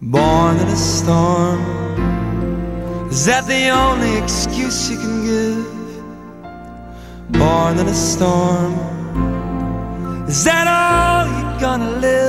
Born in a storm, is that the only excuse you can give? Born in a storm, is that all you're gonna live?